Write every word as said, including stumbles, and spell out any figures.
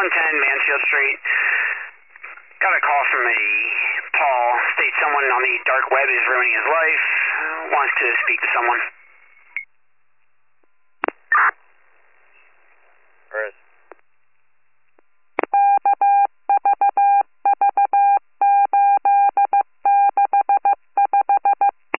one ten Mansfield Street. Got a call from a Paul. States someone on the dark web is ruining his life. Wants to speak to someone.